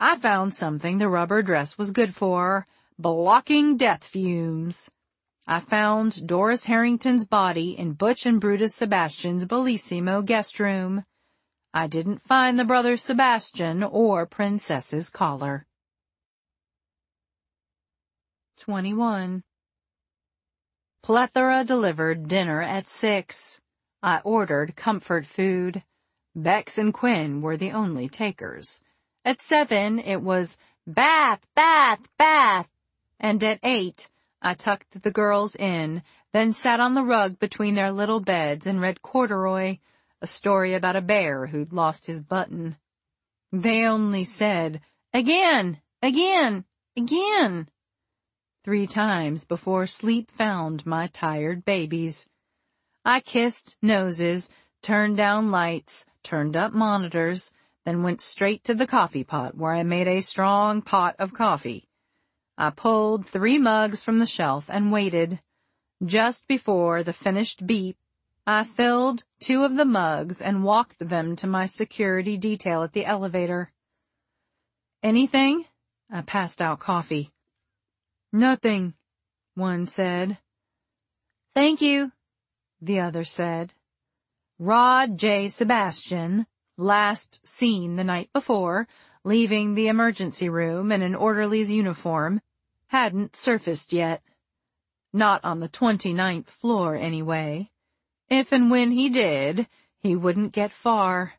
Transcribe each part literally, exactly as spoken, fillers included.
I found something the rubber dress was good for, blocking death fumes. I found Doris Harrington's body in Butch and Brutus Sebastian's Bellissimo guest room. I didn't find the brother Sebastian or Princess's collar. twenty-one. Plethora delivered dinner at six. I ordered comfort food. Bex and Quinn were the only takers. At seven, it was bath, bath, bath. And at eight, I tucked the girls in, then sat on the rug between their little beds and read Corduroy, a story about a bear who'd lost his button. They only said, again, again, again, three times before sleep found my tired babies. I kissed noses, turned down lights, turned up monitors, then went straight to the coffee pot where I made a strong pot of coffee. I pulled three mugs from the shelf and waited. Just before the finished beep, I filled two of the mugs and walked them to my security detail at the elevator. Anything? I passed out coffee. Nothing, one said. Thank you, the other said. Rod J. Sebastian, last seen the night before, leaving the emergency room in an orderly's uniform, hadn't surfaced yet. Not on the twenty-ninth floor, anyway. If and when he did, he wouldn't get far.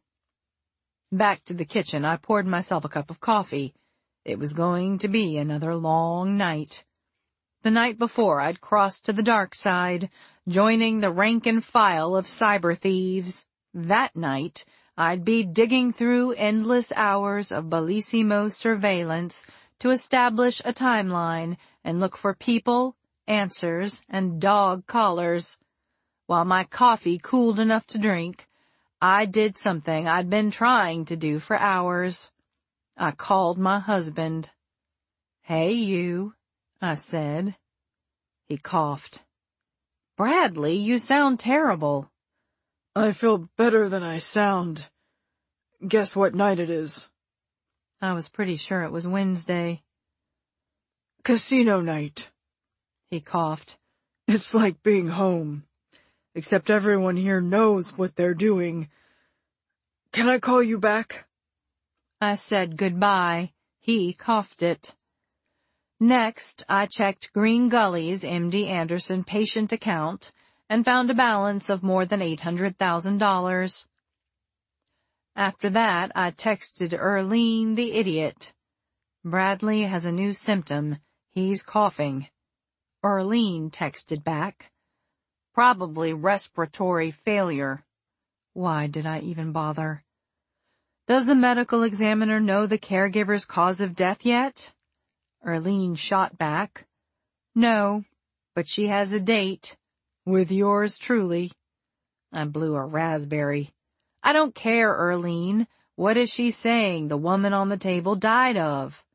Back to the kitchen, I poured myself a cup of coffee. It was going to be another long night. The night before, I'd crossed to the dark side, joining the rank and file of cyber thieves. That night, I'd be digging through endless hours of Bellissimo surveillance to establish a timeline and look for people, answers, and dog collars. While my coffee cooled enough to drink, I did something I'd been trying to do for hours. I called my husband. Hey, you, I said. He coughed. Bradley, you sound terrible. I feel better than I sound. Guess what night it is? I was pretty sure it was Wednesday. Casino night. He coughed. It's like being home. Except everyone here knows what they're doing. Can I call you back? I said goodbye. He coughed it. Next, I checked Green Gully's M D Anderson patient account and found a balance of more than eight hundred thousand dollars. After that, I texted Earlene the idiot. Bradley has a new symptom. He's coughing. Earlene texted back. Probably respiratory failure. Why did I even bother? Does the medical examiner know the caregiver's cause of death yet? Earlene shot back. No, but she has a date. With yours truly. I blew a raspberry. I don't care, Earlene. What is she saying the woman on the table died of?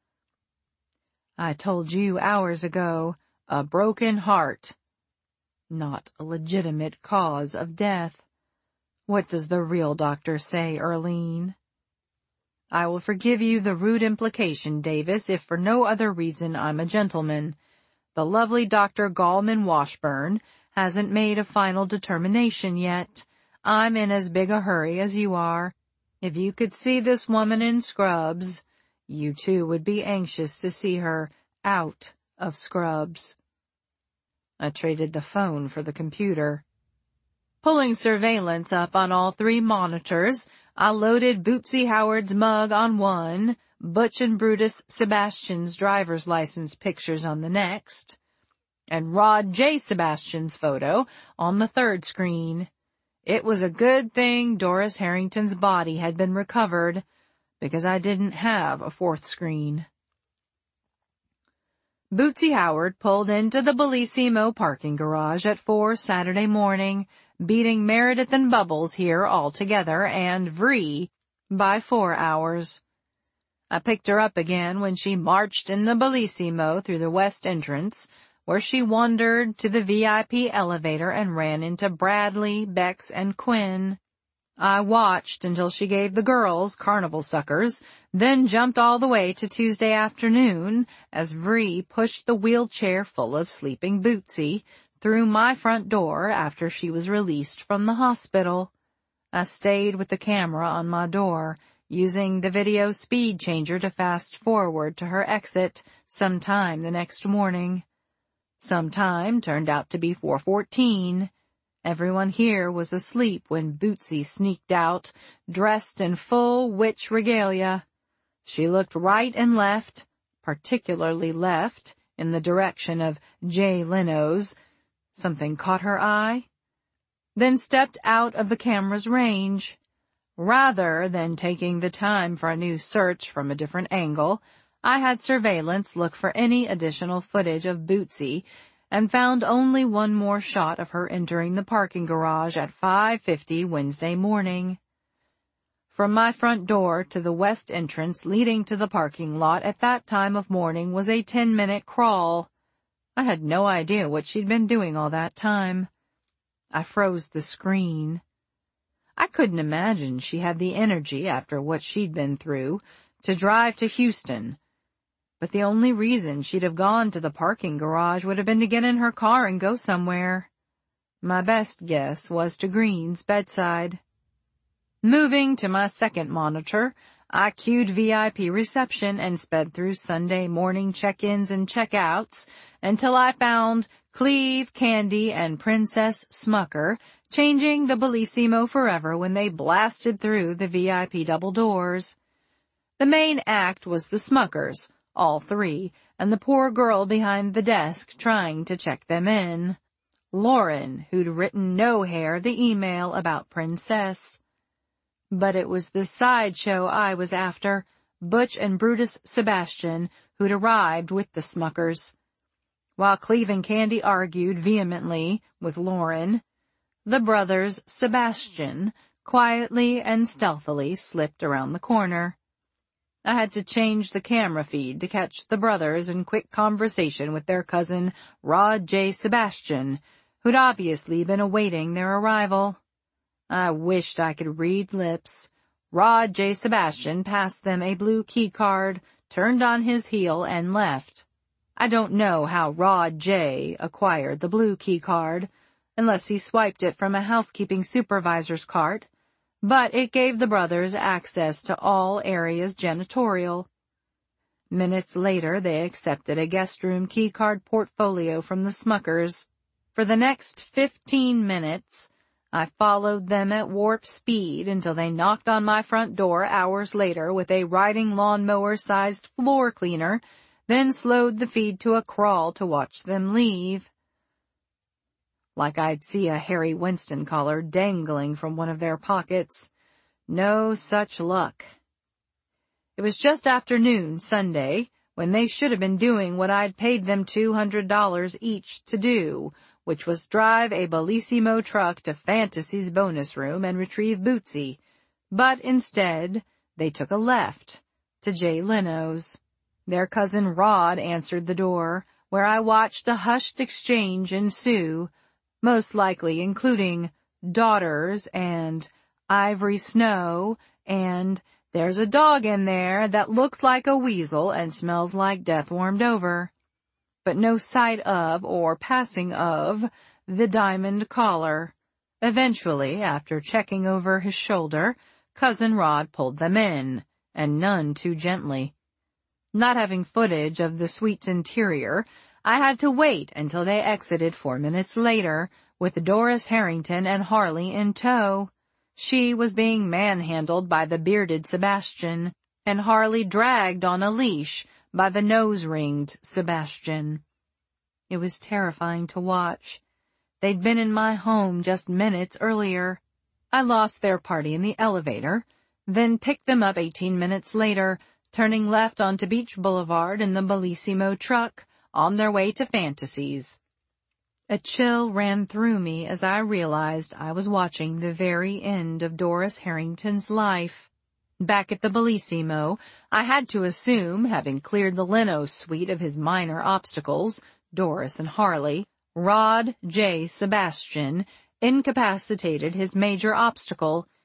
I told you hours ago, a broken heart. Not a legitimate cause of death. What does the real doctor say, Earlene? I will forgive you the rude implication, Davis, if for no other reason I'm a gentleman. The lovely Doctor Gallman Washburn hasn't made a final determination yet. I'm in as big a hurry as you are. If you could see this woman in scrubs, you too would be anxious to see her out of scrubs. I traded the phone for the computer. Pulling surveillance up on all three monitors, I loaded Bootsy Howard's mug on one, Butch and Brutus Sebastian's driver's license pictures on the next, and Rod J. Sebastian's photo on the third screen. It was a good thing Doris Harrington's body had been recovered, because I didn't have a fourth screen. Bootsy Howard pulled into the Bellissimo parking garage at four Saturday morning, beating Meredith and Bubbles here altogether and Vree by four hours. I picked her up again when she marched in the Bellissimo through the west entrance, where she wandered to the V I P elevator and ran into Bradley, Bex, and Quinn. I watched until she gave the girls carnival suckers, then jumped all the way to Tuesday afternoon as Vree pushed the wheelchair full of sleeping Bootsy through my front door after she was released from the hospital. I stayed with the camera on my door, using the video speed changer to fast forward to her exit sometime the next morning. Sometime turned out to be four fourteen. Everyone here was asleep when Bootsy sneaked out, dressed in full witch regalia. She looked right and left, particularly left, in the direction of Jay Leno's. Something caught her eye, then stepped out of the camera's range. Rather than taking the time for a new search from a different angle, I had surveillance look for any additional footage of Bootsy and found only one more shot of her entering the parking garage at five fifty Wednesday morning. From my front door to the west entrance leading to the parking lot at that time of morning was a ten-minute crawl. I had no idea what she'd been doing all that time. I froze the screen. I couldn't imagine she had the energy after what she'd been through to drive to Houston. But the only reason she'd have gone to the parking garage would have been to get in her car and go somewhere. My best guess was to Green's bedside. Moving to my second monitor, I queued V I P reception and sped through Sunday morning check-ins and check-outs until I found Cleve, Candy, and Princess Smucker changing the Bellissimo forever when they blasted through the V I P double doors. The main act was the Smuckers, all three, and the poor girl behind the desk trying to check them in. Lauren, who'd written no hair the email about Princess. But it was the sideshow I was after, Butch and Brutus Sebastian, who'd arrived with the Smuckers. While Cleve and Candy argued vehemently with Lauren, the brothers Sebastian quietly and stealthily slipped around the corner. I had to change the camera feed to catch the brothers in quick conversation with their cousin Rod J. Sebastian, who'd obviously been awaiting their arrival. I wished I could read lips. Rod J. Sebastian passed them a blue key card, turned on his heel, and left. I don't know how Rod J. acquired the blue key card, unless he swiped it from a housekeeping supervisor's cart, but it gave the brothers access to all areas janitorial. Minutes later, they accepted a guest room key card portfolio from the Smuckers. For the next fifteen minutes, I followed them at warp speed until they knocked on my front door hours later with a riding lawnmower-sized floor cleaner, then slowed the feed to a crawl to watch them leave. Like I'd see a Harry Winston collar dangling from one of their pockets. No such luck. It was just after noon Sunday, when they should have been doing what I'd paid them two hundred dollars each to do, which was drive a Bellissimo truck to Fantasy's bonus room and retrieve Bootsy. But instead, they took a left to Jay Leno's. Their cousin Rod answered the door, where I watched a hushed exchange ensue, most likely including daughters and Ivory Snow and there's a dog in there that looks like a weasel and smells like death warmed over. But no sight of or passing of the diamond collar. Eventually, after checking over his shoulder, Cousin Rod pulled them in, and none too gently. Not having footage of the suite's interior, I had to wait until they exited four minutes later, with Doris Harrington and Harley in tow. She was being manhandled by the bearded Sebastian, and Harley dragged on a leash by the nose-ringed Sebastian. It was terrifying to watch. They'd been in my home just minutes earlier. I lost their party in the elevator, then picked them up eighteen minutes later, turning left onto Beach Boulevard in the Bellissimo truck, on their way to Fantasy's. A chill ran through me as I realized I was watching the very end of Doris Harrington's life. Back at the Bellissimo, I had to assume, having cleared the Leno suite of his minor obstacles, Doris and Harley, Rod J. Sebastian incapacitated his major obstacle.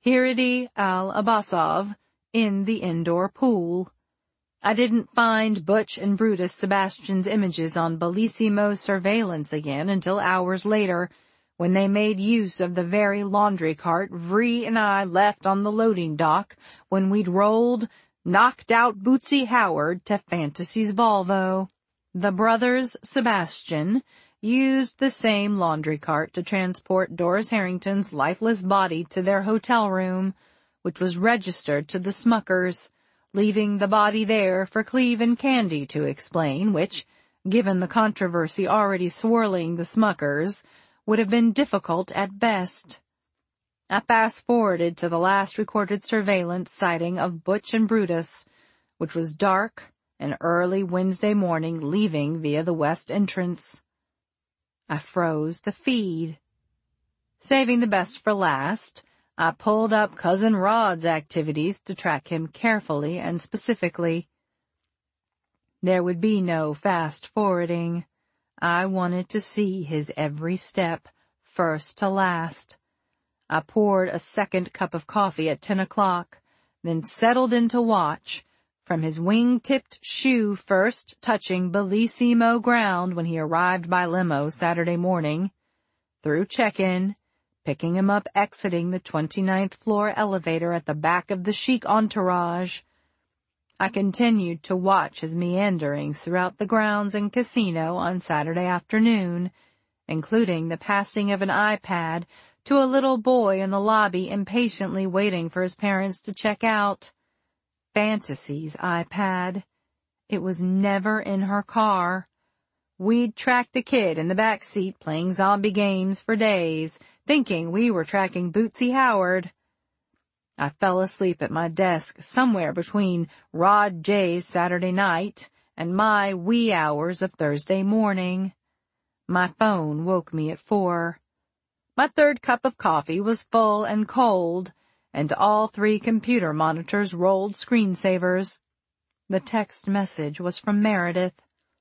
Hiridi al-Abbasov, in the indoor pool. I didn't find Butch and Brutus Sebastian's images on Bellissimo's surveillance again until hours later, when they made use of the very laundry cart Vree and I left on the loading dock when we'd rolled, knocked out Bootsy Howard to Fantasy's Volvo. The brothers Sebastian used the same laundry cart to transport Doris Harrington's lifeless body to their hotel room, which was registered to the Smuckers, leaving the body there for Cleve and Candy to explain, which, given the controversy already swirling the Smuckers, would have been difficult at best. I fast-forwarded to the last recorded surveillance sighting of Butch and Brutus, which was dark and early Wednesday morning, leaving via the west entrance. I froze the feed. Saving the best for last, I pulled up Cousin Rod's activities to track him carefully and specifically. There would be no fast-forwarding. I wanted to see his every step, first to last. I poured a second cup of coffee at ten o'clock, then settled in to watch, from his wing-tipped shoe first touching Bellissimo ground when he arrived by limo Saturday morning, through check-in, picking him up exiting the twenty-ninth floor elevator at the back of the chic entourage. I continued to watch his meanderings throughout the grounds and casino on Saturday afternoon, including the passing of an iPad to a little boy in the lobby impatiently waiting for his parents to check out. Fantasy's iPad. It was never in her car. We'd tracked the kid in the back seat playing zombie games for days, thinking we were tracking Bootsy Howard. I fell asleep at my desk somewhere between Rod J's Saturday night and my wee hours of Thursday morning. My phone woke me at four. My third cup of coffee was full and cold, and all three computer monitors rolled screensavers. The text message was from Meredith.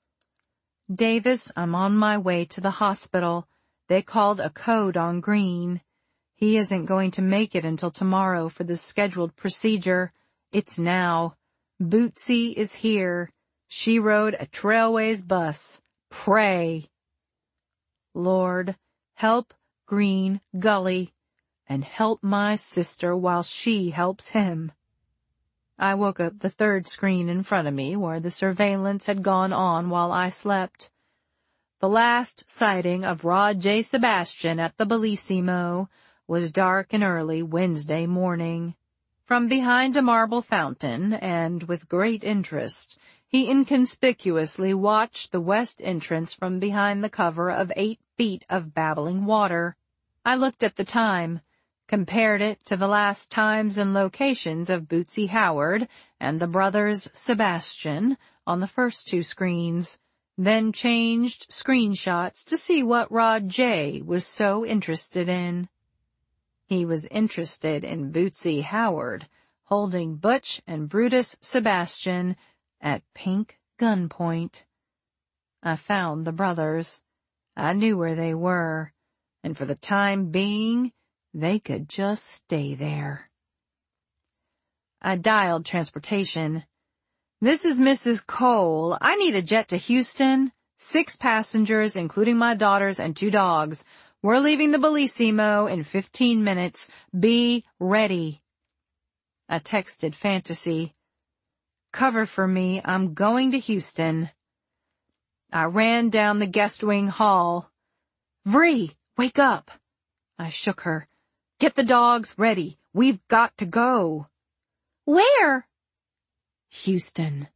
Davis, I'm on my way to the hospital. They called a code on Green. He isn't going to make it until tomorrow for the scheduled procedure. It's now. Bootsy is here. She rode a Trailways bus. Pray. Lord, help Green Gully, and help my sister while she helps him. I woke up the third screen in front of me where the surveillance had gone on while I slept. The last sighting of Rod J. Sebastian at the Bellissimo was dark and early Wednesday morning. From behind a marble fountain, and with great interest, he inconspicuously watched the west entrance from behind the cover of eight feet of babbling water. I looked at the time, compared it to the last times and locations of Bootsy Howard and the brothers Sebastian on the first two screens, then changed screenshots to see what Rod J. was so interested in. He was interested in Bootsy Howard holding Butch and Brutus Sebastian at pink gunpoint. I found the brothers. I knew where they were, and for the time being, they could just stay there. I dialed transportation. This is Missus Cole. I need a jet to Houston. Six passengers, including my daughters and two dogs. We're leaving the Bellissimo in fifteen minutes. Be ready. I texted Fantasy. Cover for me. I'm going to Houston. I ran down the guest wing hall. Vree, wake up. I shook her. Get the dogs ready. We've got to go. Where? Houston.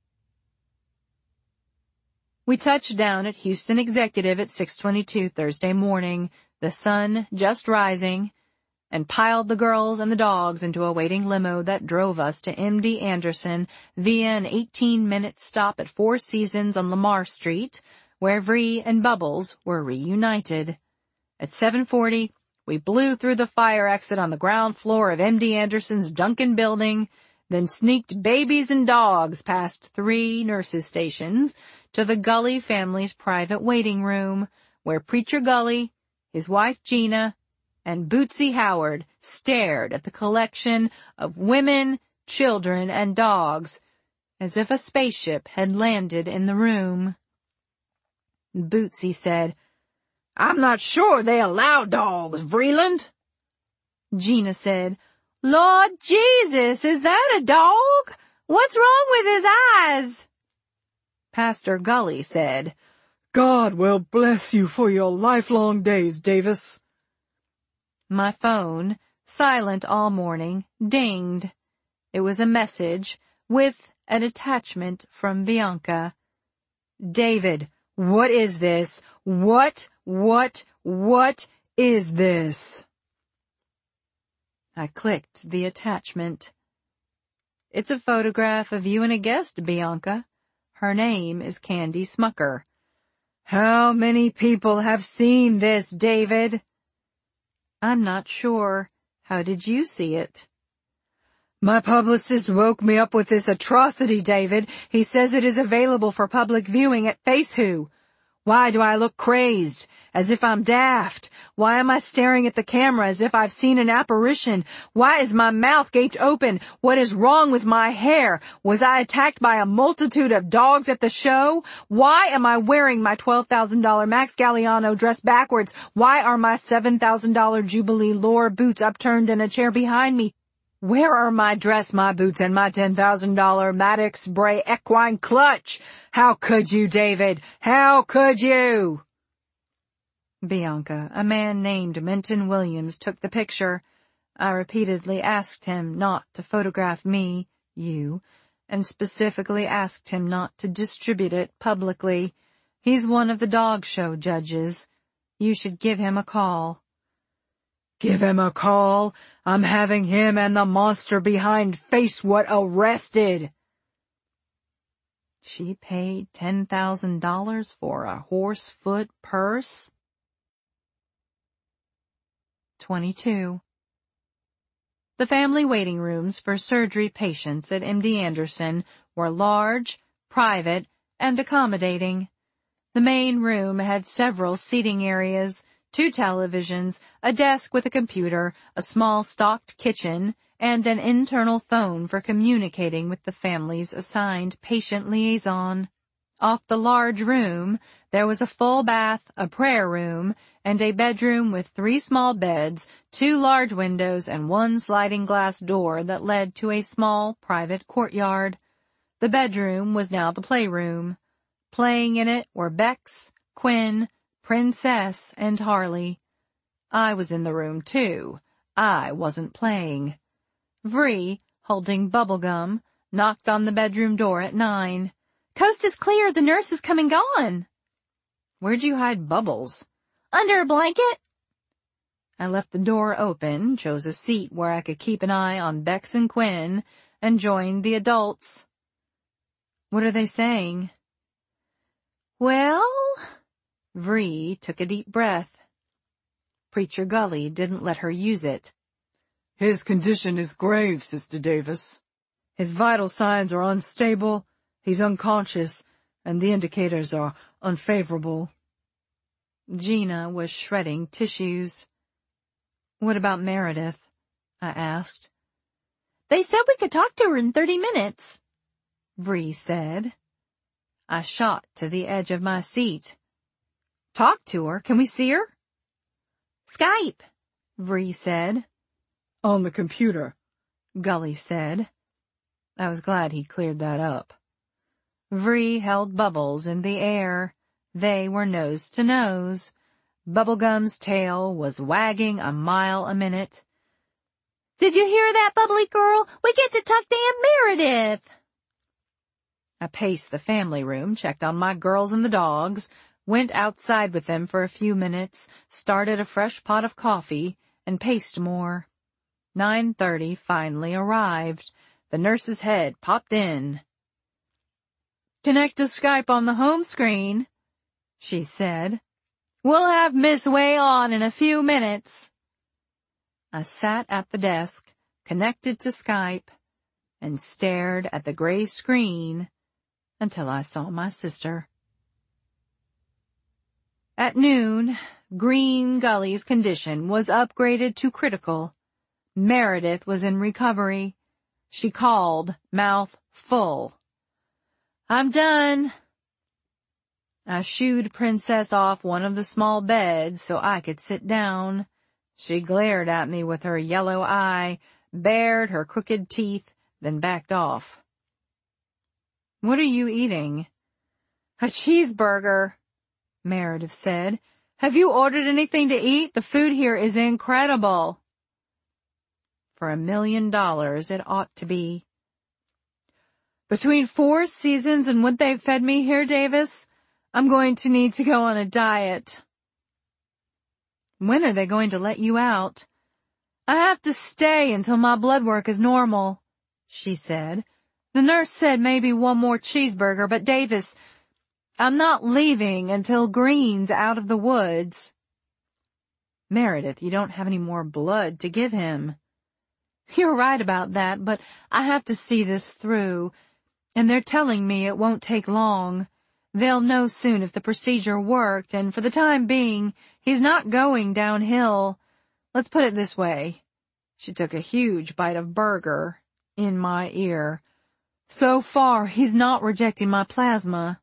We touched down at Houston Executive at six twenty-two Thursday morning, the sun just rising, and piled the girls and the dogs into a waiting limo that drove us to M D Anderson via an eighteen-minute stop at Four Seasons on Lamar Street, where Vree and Bubbles were reunited. At seven forty, we blew through the fire exit on the ground floor of M D Anderson's Duncan building, then sneaked babies and dogs past three nurses' stations to the Gully family's private waiting room, where Preacher Gully, his wife Gina, and Bootsy Howard stared at the collection of women, children, and dogs as if a spaceship had landed in the room. Bootsy said, "I'm not sure they allow dogs, Vreeland." Gina said, "Lord Jesus, is that a dog? What's wrong with his eyes?" Pastor Gully said, "God will bless you for your lifelong days, Davis." My phone, silent all morning, dinged. It was a message with an attachment from Bianca. "David, what is this? What, what, what is this?" I clicked the attachment. "It's a photograph of you and a guest, Bianca. Her name is Candy Smucker." "How many people have seen this, David?" "I'm not sure. How did you see it?" "My publicist woke me up with this atrocity, David. He says it is available for public viewing at FaceHoo. Why do I look crazed? As if I'm daft? Why am I staring at the camera as if I've seen an apparition? Why is my mouth gaped open? What is wrong with my hair? Was I attacked by a multitude of dogs at the show? Why am I wearing my twelve thousand dollars Max Galliano dress backwards? Why are my seven thousand dollars Jubilee Lore boots upturned in a chair behind me? Where are my dress, my boots, and my ten thousand dollars Maddox Bray equine clutch? How could you, David? How could you?" Bianca, a man named Minton Williams took the picture. I repeatedly asked him not to photograph me, you, and specifically asked him not to distribute it publicly. He's one of the dog show judges. You should give him a call. "Give him a call? I'm having him and the monster behind Face What arrested." She paid ten thousand dollars for a horsefoot purse? twenty-two. The family waiting rooms for surgery patients at M D Anderson were large, private, and accommodating. The main room had several seating areas, two televisions, a desk with a computer, a small stocked kitchen, and an internal phone for communicating with the family's assigned patient liaison. Off the large room, there was a full bath, a prayer room, and a bedroom with three small beds, two large windows, and one sliding glass door that led to a small private courtyard. The bedroom was now the playroom. Playing in it were Bex, Quinn, Princess, and Harley. I was in the room, too. I wasn't playing. Vree, holding bubble gum, knocked on the bedroom door at nine. "Coast is clear. The nurse is come and gone." "Where'd you hide Bubbles?" "Under a blanket." I left the door open, chose a seat where I could keep an eye on Bex and Quinn, and joined the adults. "What are they saying?" "Well," Vree took a deep breath. Preacher Gully didn't let her use it. "His condition is grave, Sister Davis. His vital signs are unstable, he's unconscious, and the indicators are unfavorable." Gina was shredding tissues. "What about Meredith?" I asked. "They said we could talk to her in thirty minutes, Vree said. I shot to the edge of my seat. "Talk to her? Can we see her?" "Skype," Vree said. "On the computer," Gully said. I was glad he cleared that up. Vree held Bubbles in the air. They were nose to nose. Bubblegum's tail was wagging a mile a minute. "Did you hear that, bubbly girl? We get to talk to Aunt Meredith." I paced the family room, checked on my girls and the dogs, went outside with them for a few minutes, started a fresh pot of coffee, and paced more. Nine thirty finally arrived. The nurse's head popped in. "Connect to Skype on the home screen," she said. "We'll have Miss Way on in a few minutes." I sat at the desk, connected to Skype, and stared at the gray screen until I saw my sister. At noon, Green Gully's condition was upgraded to critical. Meredith was in recovery. She called, mouth full. "I'm done." I shooed Princess off one of the small beds so I could sit down. She glared at me with her yellow eye, bared her crooked teeth, then backed off. "What are you eating?" "A cheeseburger," Meredith said. "Have you ordered anything to eat? The food here is incredible." For a million dollars it ought to be. "Between four seasons and what they've fed me here, Davis, I'm going to need to go on a diet." "When are they going to let you out?" "I have to stay until my blood work is normal," she said. "The nurse said maybe one more cheeseburger, but Davis, I'm not leaving until Green's out of the woods." "Meredith, you don't have any more blood to give him." "You're right about that, but I have to see this through, and they're telling me it won't take long. They'll know soon if the procedure worked, and for the time being, he's not going downhill. Let's put it this way." She took a huge bite of burger in my ear. "So far, he's not rejecting my plasma."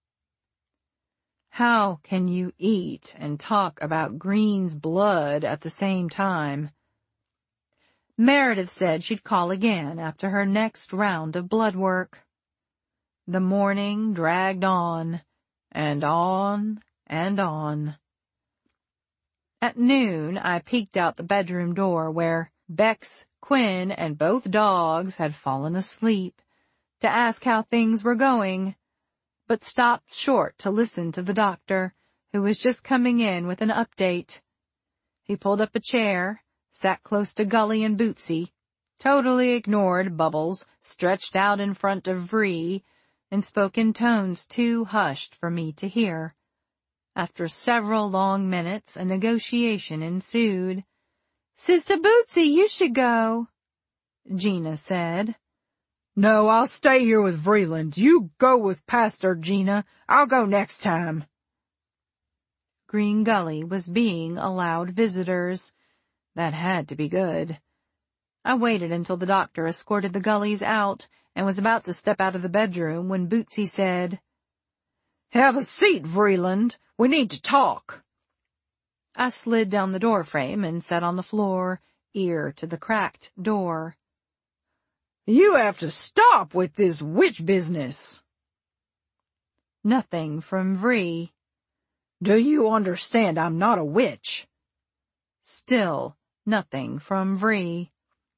How can you eat and talk about Green's blood at the same time? Meredith said she'd call again after her next round of blood work. The morning dragged on, and on, and on. At noon, I peeked out the bedroom door where Bex, Quinn, and both dogs had fallen asleep, to ask how things were going, but stopped short to listen to the doctor, who was just coming in with an update. He pulled up a chair, sat close to Gully and Bootsy, totally ignored Bubbles, stretched out in front of Vree, and spoke in tones too hushed for me to hear. After several long minutes, a negotiation ensued. "Sister Bootsy, you should go," Gina said. "No, I'll stay here with Vreeland. You go with Pastor, Gina. I'll go next time." Green Gully was being allowed visitors. That had to be good. I waited until the doctor escorted the Gullys out and was about to step out of the bedroom when Bootsy said, "Have a seat, Vreeland. We need to talk." I slid down the doorframe and sat on the floor, ear to the cracked door. "You have to stop with this witch business." Nothing from Vree. "Do you understand I'm not a witch?" Still nothing from Vree.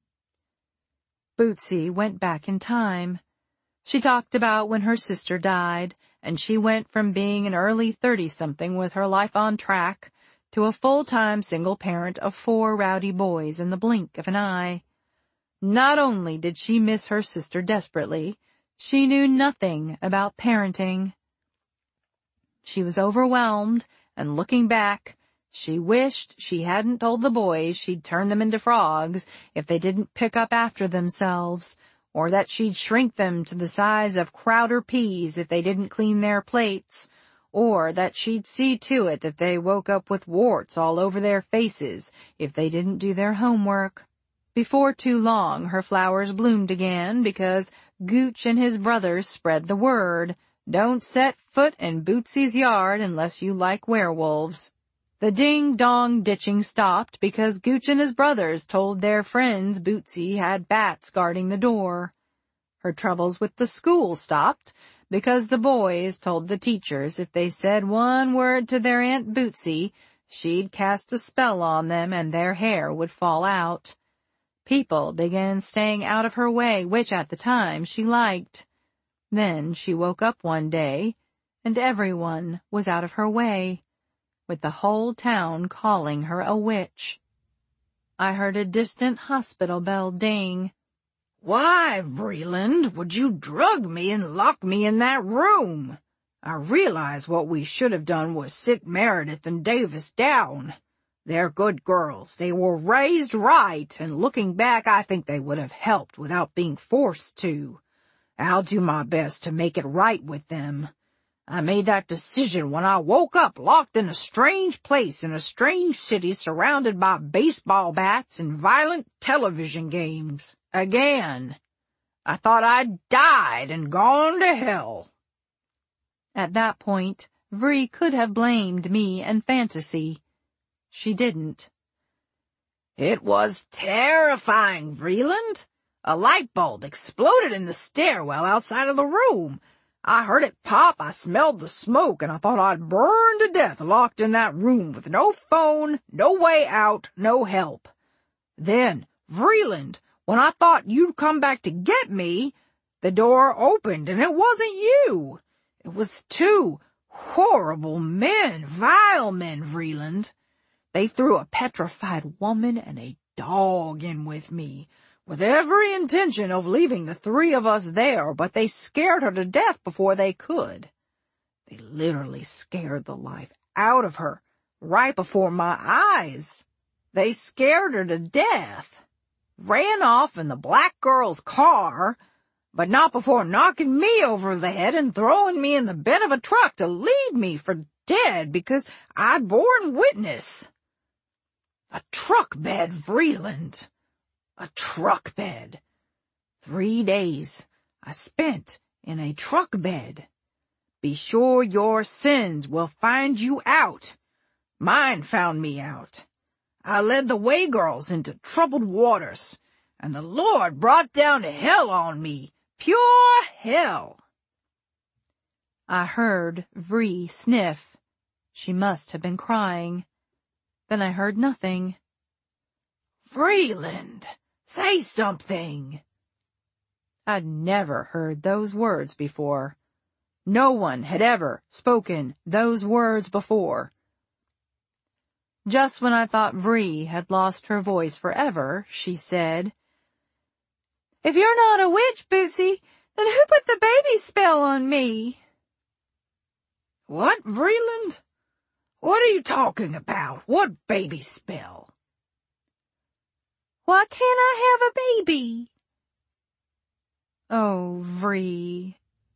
Bootsy went back in time. She talked about when her sister died, and she went from being an early thirty-something with her life on track to a full-time single parent of four rowdy boys in the blink of an eye. Not only did she miss her sister desperately, she knew nothing about parenting. She was overwhelmed, and looking back, she wished she hadn't told the boys she'd turn them into frogs if they didn't pick up after themselves, or that she'd shrink them to the size of Crowder peas if they didn't clean their plates, or that she'd see to it that they woke up with warts all over their faces if they didn't do their homework. Before too long, her flowers bloomed again because Gooch and his brothers spread the word. Don't set foot in Bootsy's yard unless you like werewolves. The ding-dong ditching stopped because Gooch and his brothers told their friends Bootsy had bats guarding the door. Her troubles with the school stopped because the boys told the teachers if they said one word to their Aunt Bootsy, she'd cast a spell on them and their hair would fall out. People began staying out of her way, which at the time she liked. Then she woke up one day, and everyone was out of her way, with the whole town calling her a witch. I heard a distant hospital bell ding. "Why, Vreeland, would you drug me and lock me in that room? I realize what we should have done was sit Meredith and Davis down. They're good girls. They were raised right, and looking back, I think they would have helped without being forced to. I'll do my best to make it right with them. I made that decision when I woke up locked in a strange place in a strange city surrounded by baseball bats and violent television games. Again. I thought I'd died and gone to hell." At that point, Vree could have blamed me and Fantasy. She didn't. "It was terrifying, Vreeland. A light bulb exploded in the stairwell outside of the room. I heard it pop, I smelled the smoke, and I thought I'd burn to death locked in that room with no phone, no way out, no help. Then, Vreeland, when I thought you'd come back to get me, the door opened and it wasn't you. It was two horrible men, vile men, Vreeland. They threw a petrified woman and a dog in with me, with every intention of leaving the three of us there, but they scared her to death before they could. They literally scared the life out of her, right before my eyes. They scared her to death, ran off in the black girl's car, but not before knocking me over the head and throwing me in the bed of a truck to leave me for dead because I'd borne witness. A truck bed, Vreeland. A truck bed. Three days I spent in a truck bed. Be sure your sins will find you out. Mine found me out. I led the way girls into troubled waters, and the Lord brought down hell on me, pure hell." I heard Vree sniff. She must have been crying. Then I heard nothing. "Vreeland, say something." I'd never heard those words before. No one had ever spoken those words before. Just when I thought Vree had lost her voice forever, she said, "If you're not a witch, Bootsy, then who put the baby spell on me?" "What, Vreeland? What are you talking about? What baby spell?" "Why can't I have a baby?" Oh, Vree.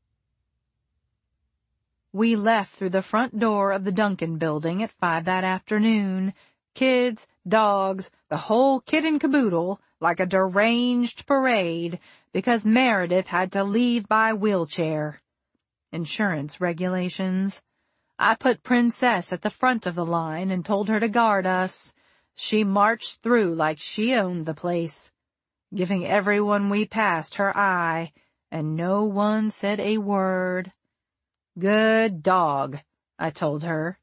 We left through the front door of the Duncan building at five that afternoon. Kids, dogs, the whole kit and caboodle, like a deranged parade, because Meredith had to leave by wheelchair. Insurance regulations. I put Princess at the front of the line and told her to guard us. She marched through like she owned the place, giving everyone we passed her eye, and no one said a word. "Good dog," I told her.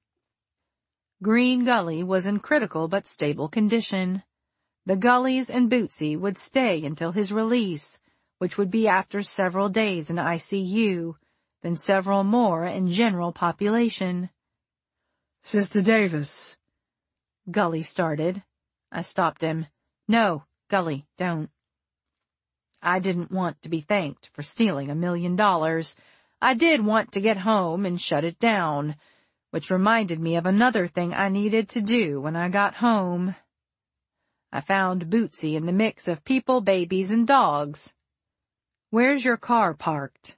Green Gully was in critical but stable condition. The Gullies and Bootsy would stay until his release, which would be after several days in I C U, then several more in general population. "Sister Davis," Gully started. I stopped him. "No, Gully, don't." I didn't want to be thanked for stealing a million dollars. I did want to get home and shut it down, which reminded me of another thing I needed to do when I got home. I found Bootsy in the mix of people, babies, and dogs. "Where's your car parked?"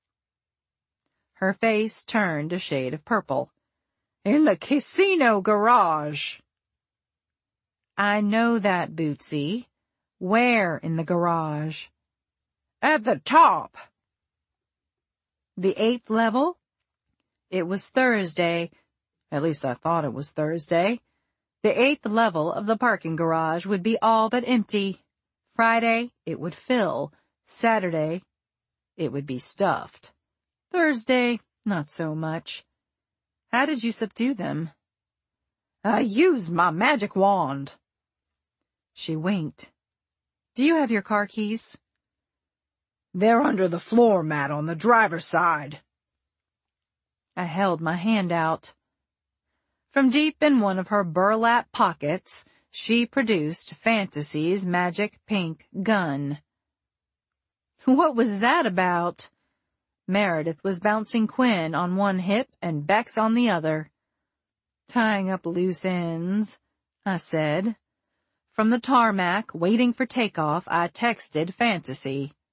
Her face turned a shade of purple. "In the casino garage." "I know that, Bootsy. Where in the garage?" "At the top." The eighth level? It was Thursday. At least I thought it was Thursday. The eighth level of the parking garage would be all but empty. Friday, it would fill. Saturday, it would be stuffed. Thursday, not so much. How did you subdue them? "I used my magic wand." She winked. "Do you have your car keys?" "They're under the floor mat on the driver's side." I held my hand out. From deep in one of her burlap pockets, she produced Fantasy's magic pink gun. What was that about? Meredith was bouncing Quinn on one hip and Bex on the other. "Tying up loose ends," I said. From the tarmac, waiting for takeoff, I texted Fantasy.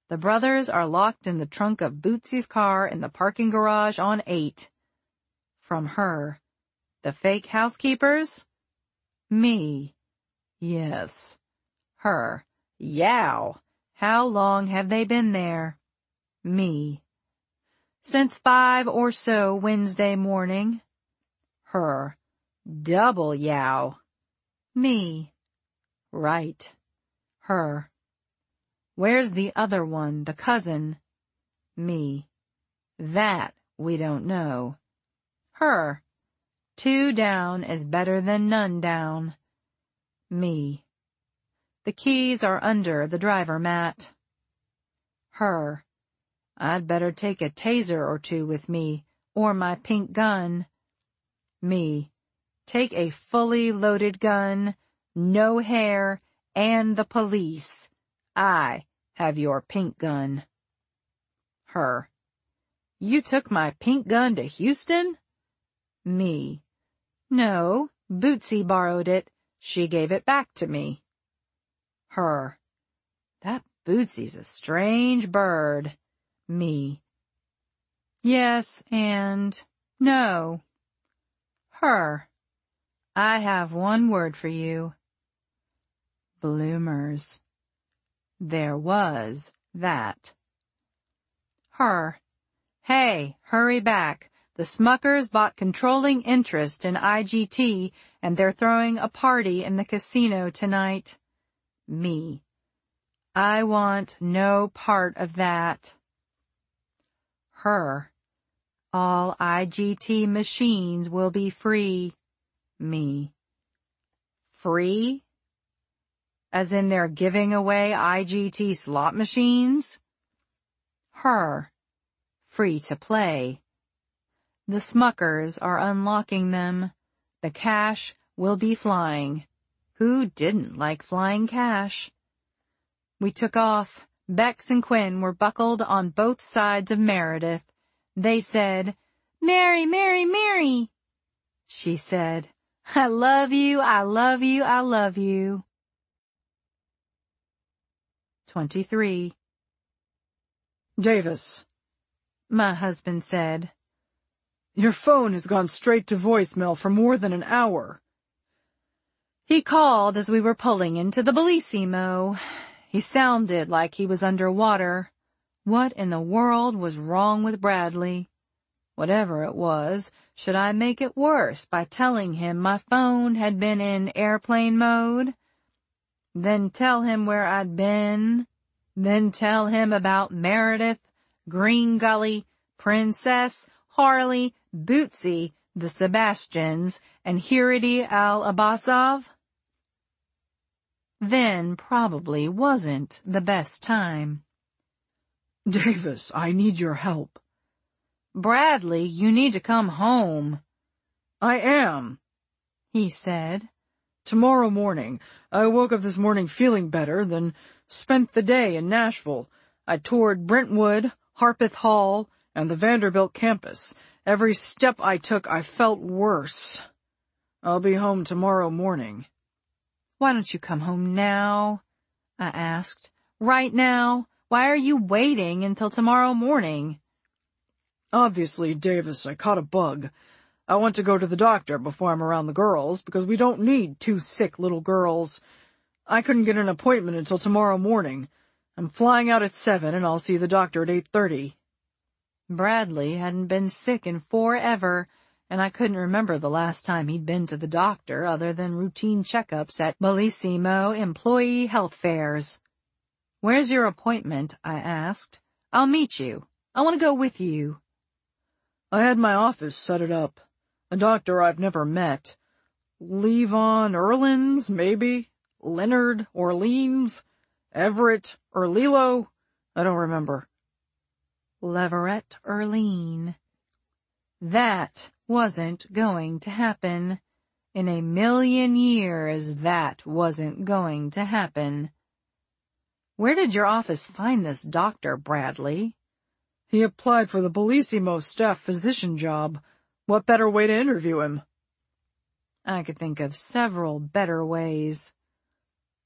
The brothers are locked in the trunk of Bootsy's car in the parking garage on eight. From her. The fake housekeepers? Me. Yes. Her. Yow. How long have they been there? Me. Since five or so Wednesday morning. Her. Double yow. Me. Right. Her. Where's the other one, the cousin? Me. That we don't know. Her. Two down is better than none down. Me. The keys are under the driver mat. Her. I'd better take a taser or two with me, or my pink gun. Me. Take a fully loaded gun, no hair, and the police. I have your pink gun. Her. You took my pink gun to Houston? Me. No, Bootsy borrowed it. She gave it back to me. Her. That Bootsy's a strange bird. Me. Yes and no. Her. I have one word for you. Bloomers. There was that. Her. Hey, hurry back. The Smuckers bought controlling interest in I G T and they're throwing a party in the casino tonight. Me. I want no part of that. Her. All I G T machines will be free. Me. Free? As in they're giving away I G T slot machines? Her. Free to play. The Smuckers are unlocking them. The cash will be flying. Who didn't like flying cash? We took off. Bex and Quinn were buckled on both sides of Meredith. They said, Mary, Mary, Mary. She said, I love you, I love you, I love you. Twenty-three. Davis, my husband said. Your phone has gone straight to voicemail for more than an hour. He called as we were pulling into the Bellissimo. He sounded like he was underwater. What in the world was wrong with Bradley? Whatever it was, should I make it worse by telling him my phone had been in airplane mode? Then tell him where I'd been? Then tell him about Meredith, Green Gully, Princess, Harley, Bootsy, the Sebastians, and Hiridi al-Abbasov? Then probably wasn't the best time. Davis, I need your help. Bradley, you need to come home. I am, he said. Tomorrow morning. I woke up this morning feeling better, then spent the day in Nashville. I toured Brentwood, Harpeth Hall, and the Vanderbilt campus. Every step I took, I felt worse. I'll be home tomorrow morning. Why don't you come home now? I asked. Right now? Why are you waiting until tomorrow morning? Obviously, Davis, I caught a bug. I want to go to the doctor before I'm around the girls, because we don't need two sick little girls. I couldn't get an appointment until tomorrow morning. I'm flying out at seven, and I'll see the doctor at eight thirty. Bradley hadn't been sick in forever, and I couldn't remember the last time he'd been to the doctor other than routine checkups at Bellissimo employee health fairs. Where's your appointment? I asked. I'll meet you. I want to go with you. I had my office set it up. A doctor I've never met. Levon Erlins, maybe? Leonard Orleans? Everett Erlilo? I don't remember. Leverett Erline. That wasn't going to happen. In a million years, that wasn't going to happen. Where did your office find this doctor, Bradley? He applied for the Bellissimo staff physician job. What better way to interview him? I could think of several better ways.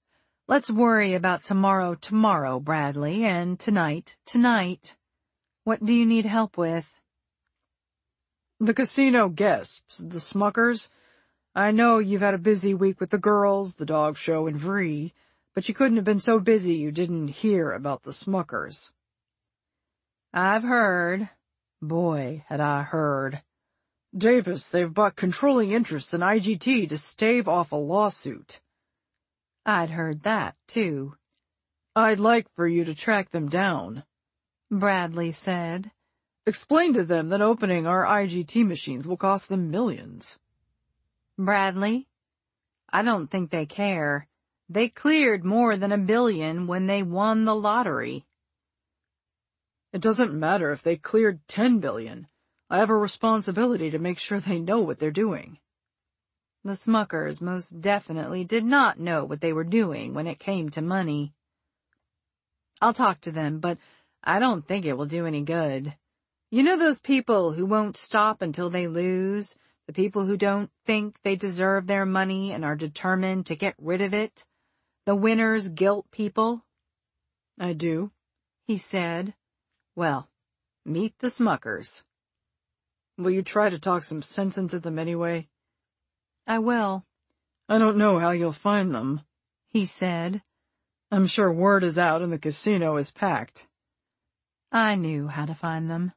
Let's worry about tomorrow tomorrow, Bradley, and tonight tonight. What do you need help with? The casino guests, the Smuckers. I know you've had a busy week with the girls, the dog show, and Vree, but you couldn't have been so busy you didn't hear about the Smuckers. I've heard. Boy, had I heard. Davis, they've bought controlling interests in I G T to stave off a lawsuit. I'd heard that, too. I'd like for you to track them down, Bradley said. Explain to them that opening our I G T machines will cost them millions. Bradley, I don't think they care. They cleared more than a billion when they won the lottery. It doesn't matter if they cleared ten billion. I have a responsibility to make sure they know what they're doing. The Smuckers most definitely did not know what they were doing when it came to money. I'll talk to them, but I don't think it will do any good. You know those people who won't stop until they lose? The people who don't think they deserve their money and are determined to get rid of it? The winner's guilt people? I do, he said. Well, meet the Smuckers. Will you try to talk some sense into them anyway? I will. I don't know how you'll find them, he said. I'm sure word is out and the casino is packed. I knew how to find them.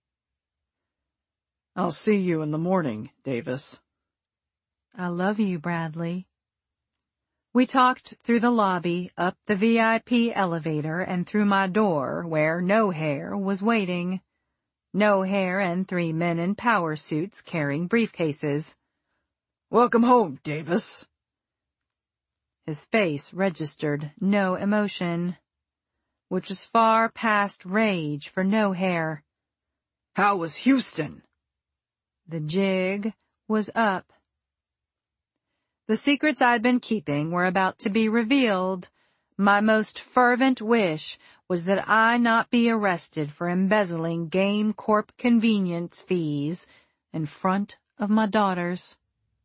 I'll see you in the morning, Davis. I love you, Bradley. We talked through the lobby, up the V I P elevator, and through my door, where No Hair was waiting. No Hair and three men in power suits carrying briefcases. Welcome home, Davis. His face registered no emotion, which was far past rage for No Hair. How was Houston? The jig was up. The secrets I'd been keeping were about to be revealed. My most fervent wish was that I not be arrested for embezzling Game Corp convenience fees in front of my daughters.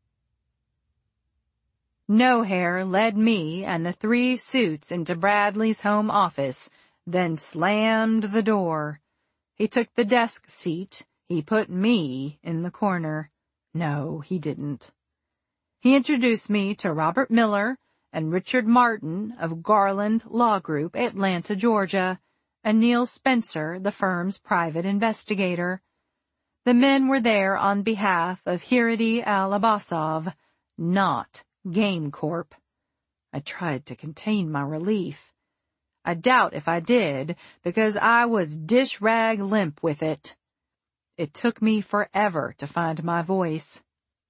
No Hair led me and the three suits into Bradley's home office, then slammed the door. He took the desk seat. He put me in the corner. No, he didn't. He introduced me to Robert Miller and Richard Martin of Garland Law Group, Atlanta, Georgia, and Neil Spencer, the firm's private investigator. The men were there on behalf of Hiridi Al-Abbasov, not Game Corp. I tried to contain my relief. I doubt if I did, because I was dish-rag limp with it. It took me forever to find my voice.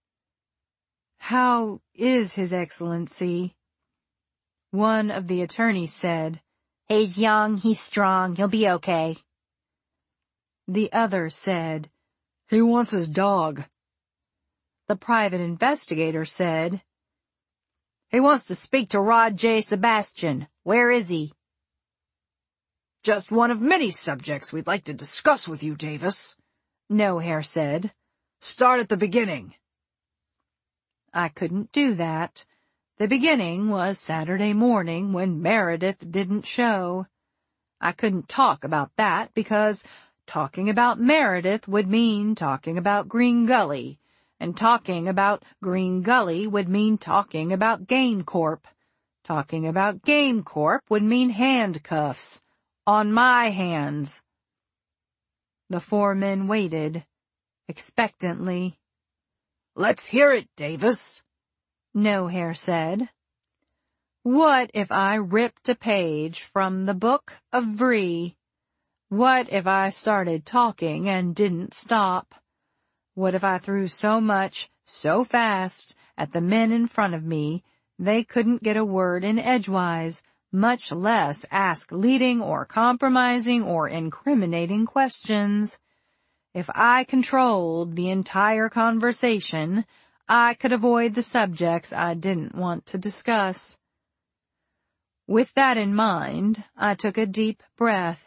How is His Excellency? One of the attorneys said, He's young, he's strong, he'll be okay. The other said, He wants his dog. The private investigator said, He wants to speak to Rod J. Sebastian. Where is he? Just one of many subjects we'd like to discuss with you, Davis, No Hair said. Start at the beginning. I couldn't do that. The beginning was Saturday morning when Meredith didn't show. I couldn't talk about that because talking about Meredith would mean talking about Green Gully, and talking about Green Gully would mean talking about Game Corp. Talking about Game Corp would mean handcuffs on my hands. The four men waited, expectantly. Let's hear it, Davis, No Hair said. What if I ripped a page from the Book of Vree? What if I started talking and didn't stop? What if I threw so much, so fast, at the men in front of me, they couldn't get a word in edgewise, much less ask leading or compromising or incriminating questions? If I controlled the entire conversation, I could avoid the subjects I didn't want to discuss. With that in mind, I took a deep breath.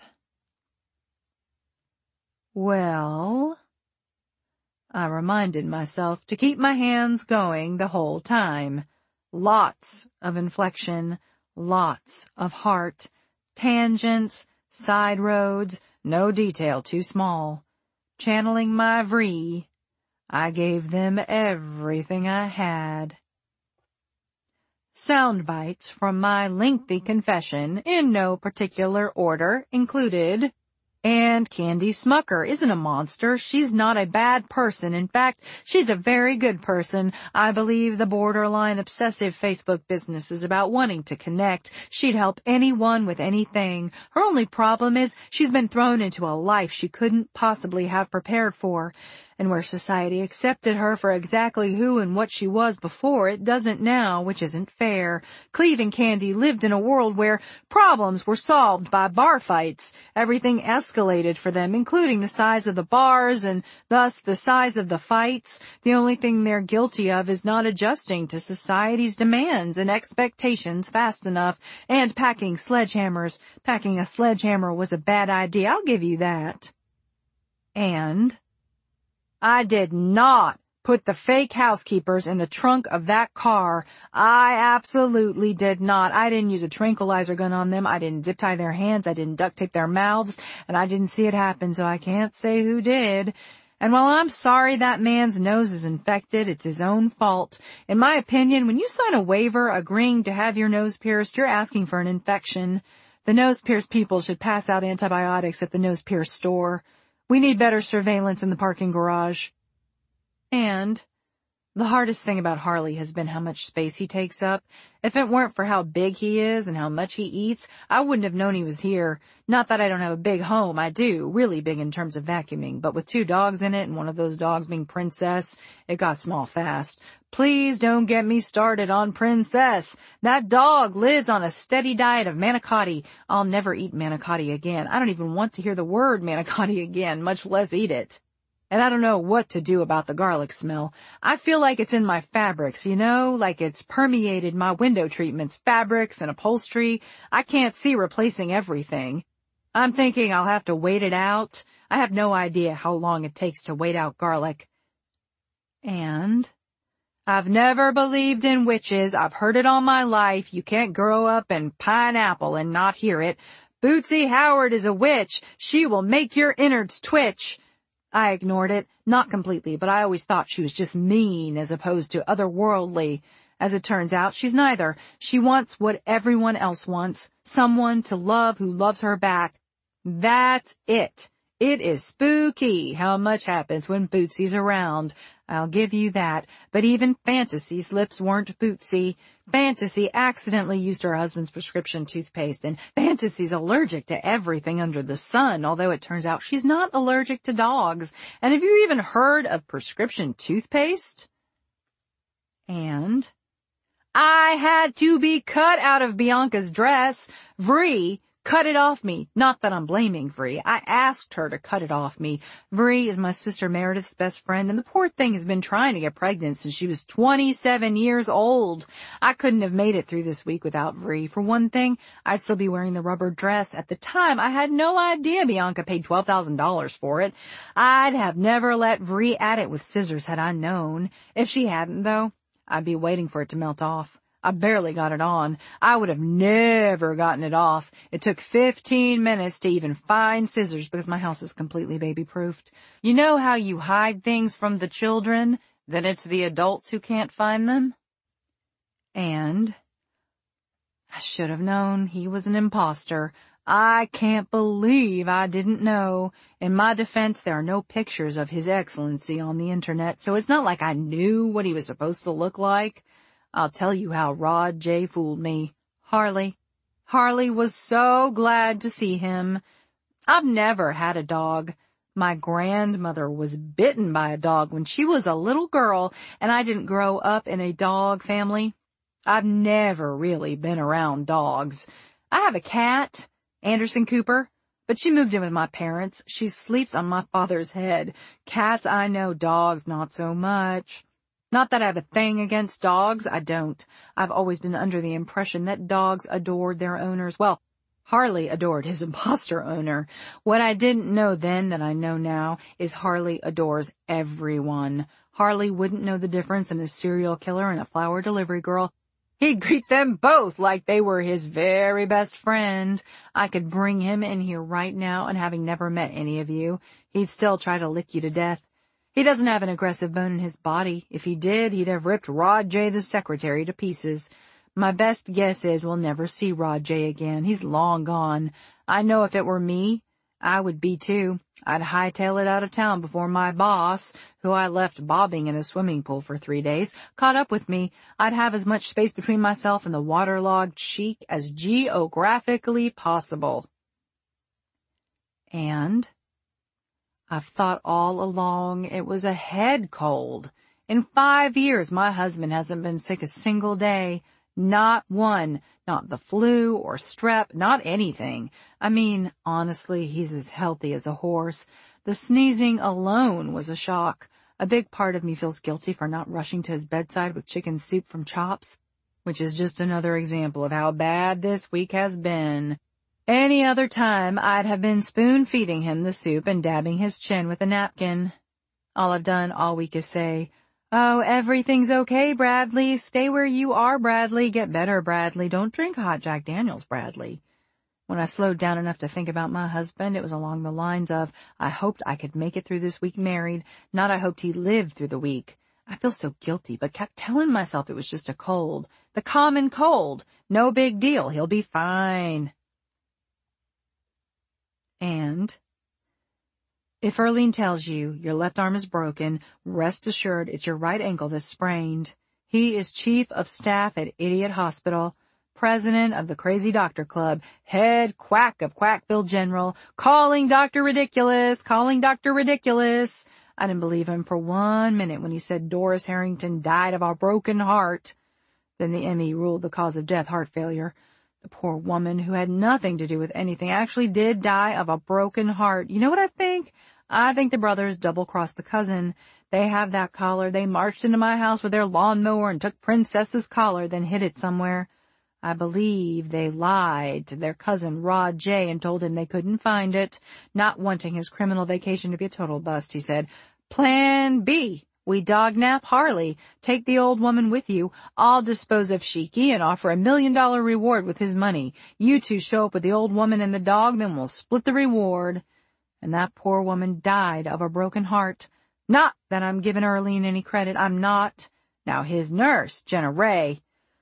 Well, I reminded myself to keep my hands going the whole time. Lots of inflection, Lots of heart. Tangents, side roads, no detail too small. Channeling my Vree, I gave them everything I had. Sound bites from my lengthy confession, in no particular order, included: And Candy Smucker isn't a monster. She's not a bad person. In fact, she's a very good person. I believe the borderline obsessive Facebook business is about wanting to connect. She'd help anyone with anything. Her only problem is she's been thrown into a life she couldn't possibly have prepared for. And where society accepted her for exactly who and what she was before, it doesn't now, which isn't fair. Cleve and Candy lived in a world where problems were solved by bar fights. Everything escalated for them, including the size of the bars and thus the size of the fights. The only thing they're guilty of is not adjusting to society's demands and expectations fast enough and packing sledgehammers. Packing a sledgehammer was a bad idea, I'll give you that. And I did not put the fake housekeepers in the trunk of that car. I absolutely did not. I didn't use a tranquilizer gun on them. I didn't zip tie their hands. I didn't duct tape their mouths. And I didn't see it happen, so I can't say who did. And while I'm sorry that man's nose is infected, it's his own fault. In my opinion, when you sign a waiver agreeing to have your nose pierced, you're asking for an infection. The nose-pierced people should pass out antibiotics at the nose-pierced store. We need better surveillance in the parking garage. And the hardest thing about Harley has been how much space he takes up. If it weren't for how big he is and how much he eats, I wouldn't have known he was here. Not that I don't have a big home. I do, really big in terms of vacuuming. But with two dogs in it and one of those dogs being Princess, it got small fast. Please don't get me started on Princess. That dog lives on a steady diet of manicotti. I'll never eat manicotti again. I don't even want to hear the word manicotti again, much less eat it. And I don't know what to do about the garlic smell. I feel like it's in my fabrics, you know, like it's permeated my window treatments, fabrics, and upholstery. I can't see replacing everything. I'm thinking I'll have to wait it out. I have no idea how long it takes to wait out garlic. And I've never believed in witches. I've heard it all my life. You can't grow up in Pineapple and not hear it. Bootsy Howard is a witch. She will make your innards twitch. I ignored it, not completely, but I always thought she was just mean as opposed to otherworldly. As it turns out, she's neither. She wants what everyone else wants, someone to love who loves her back. That's it. It is spooky how much happens when Bootsy's around. I'll give you that. But even Fantasy's lips weren't Bootsy. Fantasy accidentally used her husband's prescription toothpaste, and Fantasy's allergic to everything under the sun, although it turns out she's not allergic to dogs. And have you even heard of prescription toothpaste? And I had to be cut out of Bianca's dress. Vree cut it off me. Not that I'm blaming Vree. I asked her to cut it off me. Vree is my sister Meredith's best friend, and the poor thing has been trying to get pregnant since she was twenty-seven years old. I couldn't have made it through this week without Vree. For one thing, I'd still be wearing the rubber dress. At the time, I had no idea Bianca paid twelve thousand dollars for it. I'd have never let Vree at it with scissors had I known. If she hadn't, though, I'd be waiting for it to melt off. I barely got it on. I would have never gotten it off. It took fifteen minutes to even find scissors because my house is completely baby-proofed. You know how you hide things from the children, then it's the adults who can't find them? And I should have known he was an imposter. I can't believe I didn't know. In my defense, there are no pictures of His Excellency on the internet, so it's not like I knew what he was supposed to look like. I'll tell you how Rod J. fooled me. Harley. Harley was so glad to see him. I've never had a dog. My grandmother was bitten by a dog when she was a little girl, and I didn't grow up in a dog family. I've never really been around dogs. I have a cat, Anderson Cooper, but she moved in with my parents. She sleeps on my father's head. Cats, I know. Dogs, not so much. Not that I have a thing against dogs, I don't. I've always been under the impression that dogs adored their owners. Well, Harley adored his imposter owner. What I didn't know then that I know now is Harley adores everyone. Harley wouldn't know the difference in a serial killer and a flower delivery girl. He'd greet them both like they were his very best friend. I could bring him in here right now, and having never met any of you, he'd still try to lick you to death. He doesn't have an aggressive bone in his body. If he did, he'd have ripped Rod J. the secretary to pieces. My best guess is we'll never see Rod J. again. He's long gone. I know if it were me, I would be too. I'd hightail it out of town before my boss, who I left bobbing in a swimming pool for three days, caught up with me. I'd have as much space between myself and the waterlogged Sheik as geographically possible. And I've thought all along it was a head cold. In five years, my husband hasn't been sick a single day. Not one. Not the flu or strep, not anything. I mean, honestly, he's as healthy as a horse. The sneezing alone was a shock. A big part of me feels guilty for not rushing to his bedside with chicken soup from Chops, which is just another example of how bad this week has been. Any other time, I'd have been spoon-feeding him the soup and dabbing his chin with a napkin. All I've done all week is say, "Oh, everything's okay, Bradley. Stay where you are, Bradley. Get better, Bradley. Don't drink hot Jack Daniels, Bradley." When I slowed down enough to think about my husband, it was along the lines of, I hoped I could make it through this week married, not I hoped he lived through the week. I feel so guilty, but kept telling myself it was just a cold. The common cold. No big deal. He'll be fine. And if Earlene tells you your left arm is broken, rest assured it's your right ankle that's sprained. He is chief of staff at Idiot Hospital, president of the Crazy Doctor Club, head quack of Quackville General, calling Doctor Ridiculous, calling Doctor Ridiculous. I didn't believe him for one minute when he said Doris Harrington died of a broken heart. Then the M E ruled the cause of death heart failure. The poor woman, who had nothing to do with anything, actually did die of a broken heart. You know what I think? I think the brothers double-crossed the cousin. They have that collar. They marched into my house with their lawnmower and took Princess's collar, then hid it somewhere. I believe they lied to their cousin Rod J. and told him they couldn't find it. Not wanting his criminal vacation to be a total bust, he said, "Plan B. We dog-nap Harley. Take the old woman with you. I'll dispose of Sheiky and offer a million-dollar reward with his money. You two show up with the old woman and the dog, then we'll split the reward." And that poor woman died of a broken heart. Not that I'm giving Earlene any credit. I'm not. Now his nurse, Jenna Ray.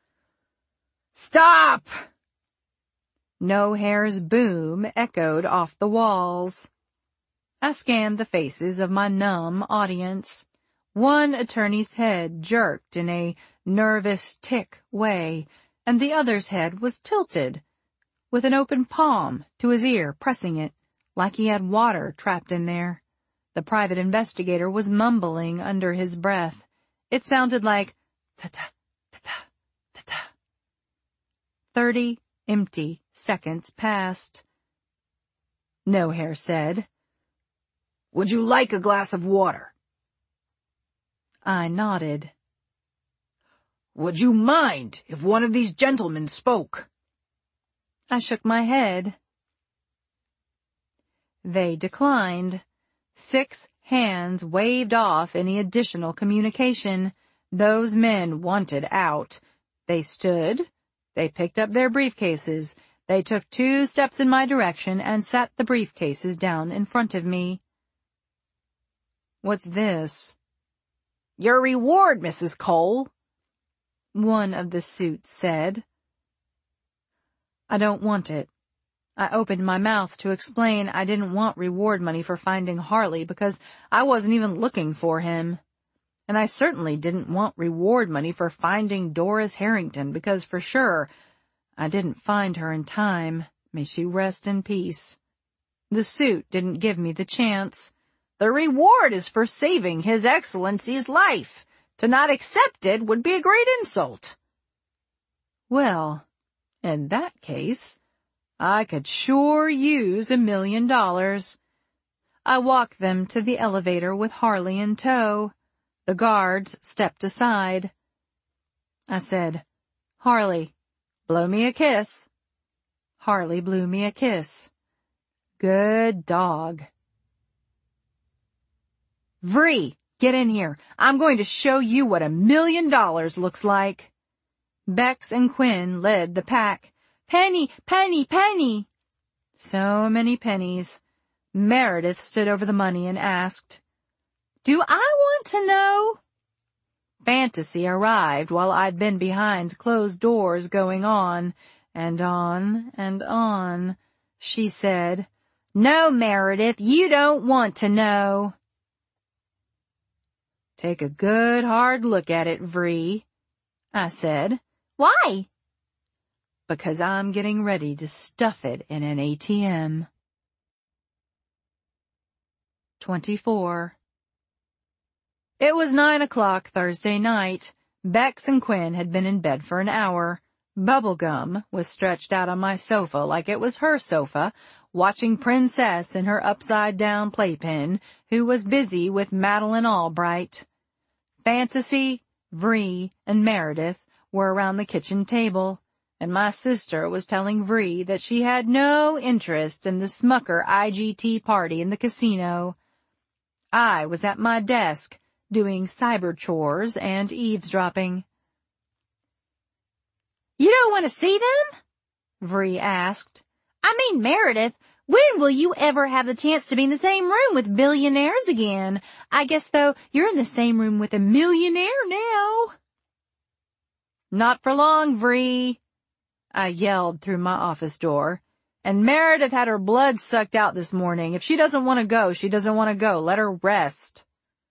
Stop! No Hair's boom echoed off the walls. I scanned the faces of my numb audience. One attorney's head jerked in a nervous tick way, and the other's head was tilted, with an open palm to his ear, pressing it, like he had water trapped in there. The private investigator was mumbling under his breath. It sounded like ta-ta, ta-ta, ta-ta. Thirty empty seconds passed. No Hair said, "Would you like a glass of water?" I nodded. "Would you mind if one of these gentlemen spoke?" I shook my head. They declined. Six hands waved off any additional communication. Those men wanted out. They stood. They picked up their briefcases. They took two steps in my direction and sat the briefcases down in front of me. "What's this?" "Your reward, Missus Cole," one of the suits said. "I don't want it." I opened my mouth to explain I didn't want reward money for finding Harley because I wasn't even looking for him. And I certainly didn't want reward money for finding Doris Harrington because for sure I didn't find her in time. May she rest in peace. The suit didn't give me the chance. "The reward is for saving His Excellency's life. To not accept it would be a great insult." Well, in that case, I could sure use a million dollars. I walked them to the elevator with Harley in tow. The guards stepped aside. I said, "Harley, blow me a kiss." Harley blew me a kiss. Good dog. "Vree, get in here. I'm going to show you what a million dollars looks like." Bex and Quinn led the pack. Penny, penny, penny! So many pennies. Meredith stood over the money and asked, Do I want to know? Fantasy arrived while I'd been behind closed doors going on, and on, and on. She said, No, Meredith, you don't want to know. Take a good hard look at it, Vree, I said. Why? Because I'm getting ready to stuff it in an A T M. twenty-four. It was nine o'clock Thursday night. Bex and Quinn had been in bed for an hour. Bubblegum was stretched out on my sofa like it was her sofa, watching Princess in her upside-down playpen, who was busy with Madeline Albright. Fantasy, Vree, and Meredith were around the kitchen table, and my sister was telling Vree that she had no interest in the Smucker I G T party in the casino. I was at my desk, doing cyber chores and eavesdropping. You don't want to see them? Vree asked. I mean, Meredith, when will you ever have the chance to be in the same room with billionaires again? I guess, though, you're in the same room with a millionaire now. Not for long, Vree, I yelled through my office door. And Meredith had her blood sucked out this morning. If she doesn't want to go, she doesn't want to go. Let her rest.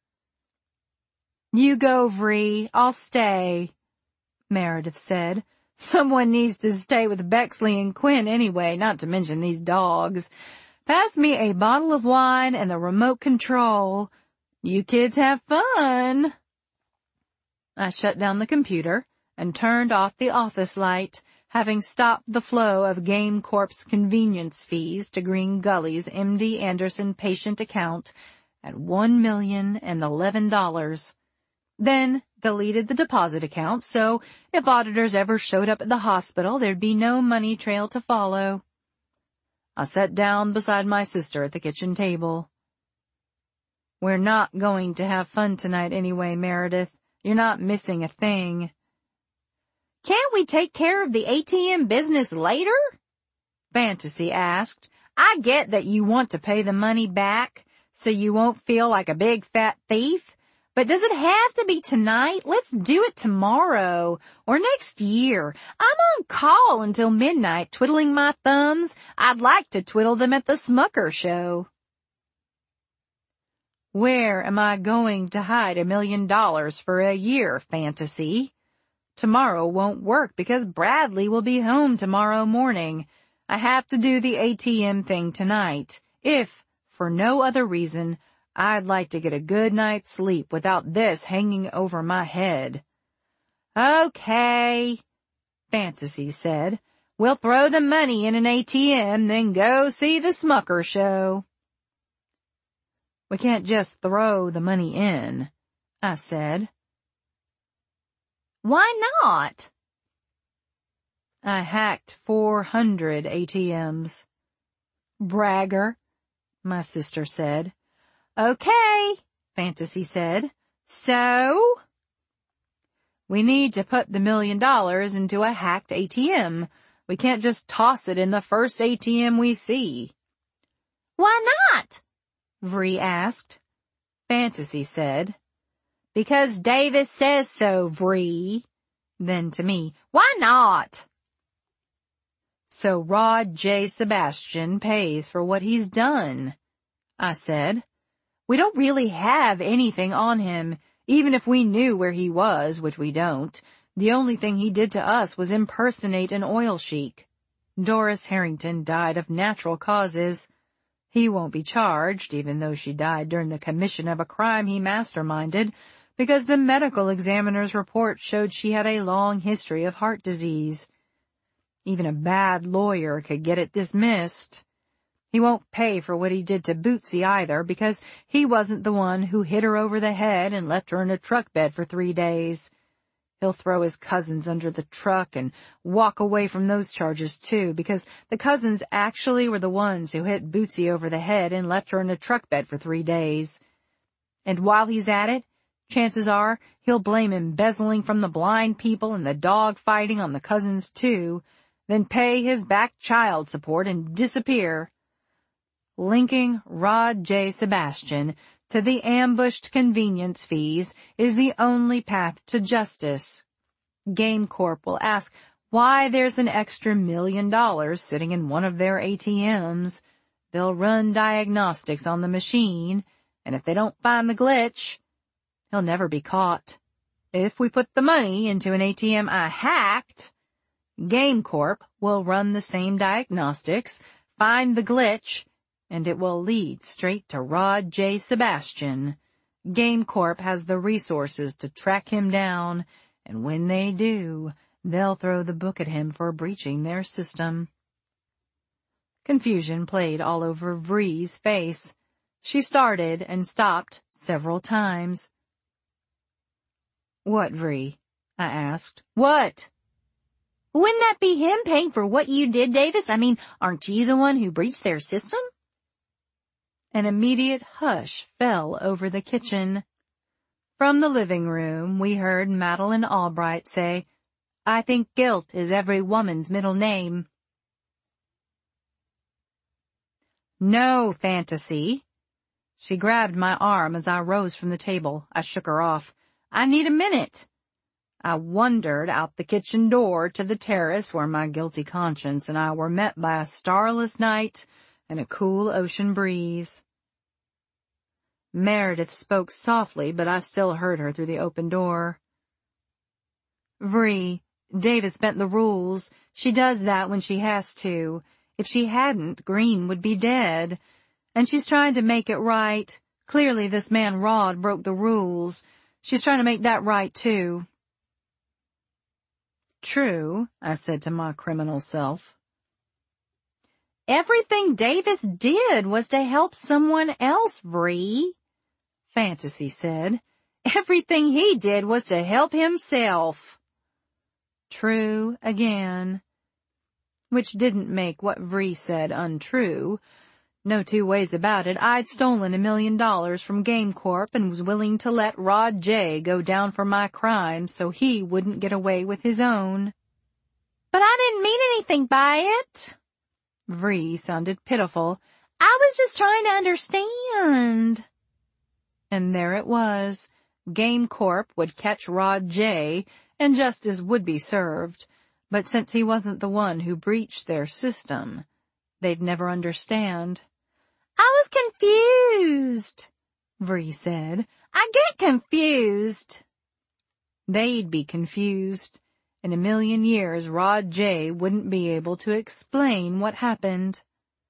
You go, Vree. I'll stay, Meredith said. Someone needs to stay with Bexley and Quinn anyway, not to mention these dogs. Pass me a bottle of wine and the remote control. You kids have fun. I shut down the computer and turned off the office light, having stopped the flow of Game Corp's convenience fees to Green Gully's M D Anderson patient account at one million and eleven dollars. Then deleted the deposit account, so if auditors ever showed up at the hospital, there'd be no money trail to follow. I sat down beside my sister at the kitchen table. We're not going to have fun tonight anyway, Meredith. You're not missing a thing. Can't we take care of the A T M business later? Fantasy asked. I get that you want to pay the money back so you won't feel like a big fat thief. But does it have to be tonight? Let's do it tomorrow or next year. I'm on call until midnight twiddling my thumbs. I'd like to twiddle them at the Smucker show. Where am I going to hide a million dollars for a year, Fantasy? Tomorrow won't work because Bradley will be home tomorrow morning. I have to do the A T M thing tonight, if, for no other reason, I'd like to get a good night's sleep without this hanging over my head. Okay, Fantasy said. We'll throw the money in an A T M, then go see the Smucker show. We can't just throw the money in, I said. Why not? I hacked four hundred A T Ms. Bragger, my sister said. Okay, Fantasy said. So? We need to put the million dollars into a hacked A T M. We can't just toss it in the first A T M we see. Why not? Vree asked. Fantasy said. Because Davis says so, Vree. Then to me, why not? So Rod J. Sebastian pays for what he's done, I said. We don't really have anything on him, even if we knew where he was, which we don't. The only thing he did to us was impersonate an oil sheik. Doris Harrington died of natural causes. He won't be charged, even though she died during the commission of a crime he masterminded, because the medical examiner's report showed she had a long history of heart disease. Even a bad lawyer could get it dismissed. He won't pay for what he did to Bootsy either, because he wasn't the one who hit her over the head and left her in a truck bed for three days. He'll throw his cousins under the truck and walk away from those charges too, because the cousins actually were the ones who hit Bootsy over the head and left her in a truck bed for three days. And while he's at it, chances are He'll blame embezzling from the blind people and the dog fighting on the cousins too, then pay his back child support and disappear. Linking Rod J. Sebastian to the ambushed convenience fees is the only path to justice. Game Corp will ask why there's an extra million dollars sitting in one of their A T Ms. They'll run diagnostics on the machine, and if they don't find the glitch, he'll never be caught. If we put the money into an A T M I hacked, Game Corp will run the same diagnostics, find the glitch, and it will lead straight to Rod J. Sebastian. Game Corp has the resources to track him down, and when they do, they'll throw the book at him for breaching their system. Confusion played all over Vree's face. She started and stopped several times. "What, Vree?" I asked. "What?" "Wouldn't that be him paying for what you did, Davis? I mean, aren't you the one who breached their system?" An immediate hush fell over the kitchen. From the living room, we heard Madeline Albright say, "I think guilt is every woman's middle name." "No, Fantasy." She grabbed my arm as I rose from the table. I shook her off. "I need a minute." I wandered out the kitchen door to the terrace where my guilty conscience and I were met by a starless night and a cool ocean breeze. Meredith spoke softly, but I still heard her through the open door. "Vree, Davis bent the rules. She does that when she has to. If she hadn't, Green would be dead. And she's trying to make it right. Clearly this man Rod broke the rules. She's trying to make that right, too." "True," I said to my criminal self. "Everything Davis did was to help someone else, Vree," Fantasy said. "Everything he did was to help himself." True again. Which didn't make what Vree said untrue. No two ways about it. I'd stolen a million dollars from Game Corp and was willing to let Rod J. go down for my crime so he wouldn't get away with his own. "But I didn't mean anything by it." Vree sounded pitiful. "I was just trying to understand." And there it was. Game Corp would catch Rod J., and justice would be served. But since he wasn't the one who breached their system, they'd never understand. "I was confused," Vree said. "I get confused." They'd be confused. In a million years, Rod J. wouldn't be able to explain what happened.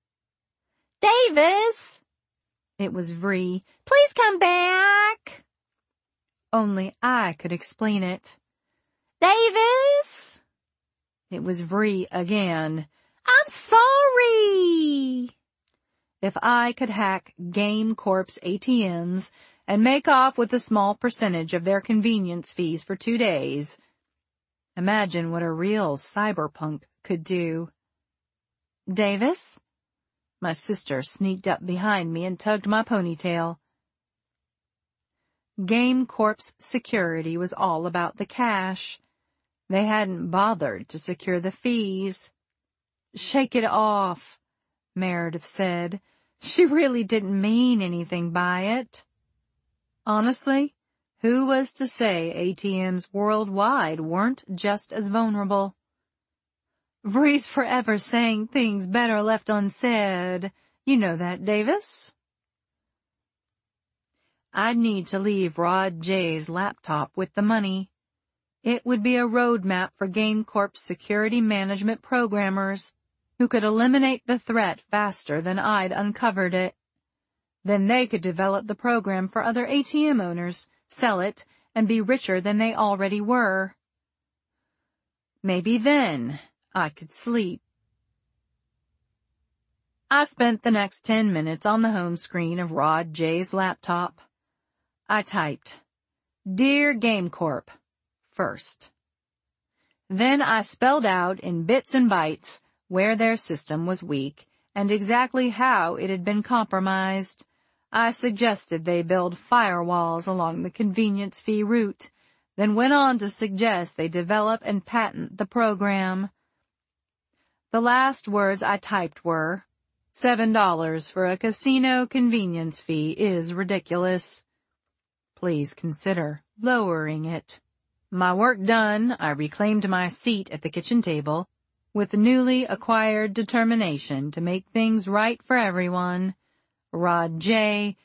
"Davis!" It was Vree. "Please come back." Only I could explain it. "Davis!" It was Vree again. "I'm sorry." If I could hack Game Corp's A T Ms and make off with a small percentage of their convenience fees for two days, imagine what a real cyberpunk could do. "Davis?" My sister sneaked up behind me and tugged my ponytail. Game Corp's security was all about the cash. They hadn't bothered to secure the fees. "Shake it off," Meredith said. She really didn't mean anything by it. Honestly, who was to say A T Ms worldwide weren't just as vulnerable? Vree's forever saying things better left unsaid. You know that, Davis. I'd need to leave Rod J.'s laptop with the money. It would be a roadmap for Game Corp's security management programmers, who could eliminate the threat faster than I'd uncovered it. Then they could develop the program for other A T M owners, sell it, and be richer than they already were. Maybe then I could sleep. I spent the next ten minutes on the home screen of Rod J.'s laptop. I typed, "Dear Game Corp," first. Then I spelled out in bits and bytes where their system was weak and exactly how it had been compromised. I suggested they build firewalls along the convenience fee route then went on to suggest they develop and patent the program. The last words I typed were, Seven dollars for a casino convenience fee is ridiculous. Please consider lowering it. My work done, I reclaimed my seat at the kitchen table with newly acquired determination to make things right for everyone. Rod J.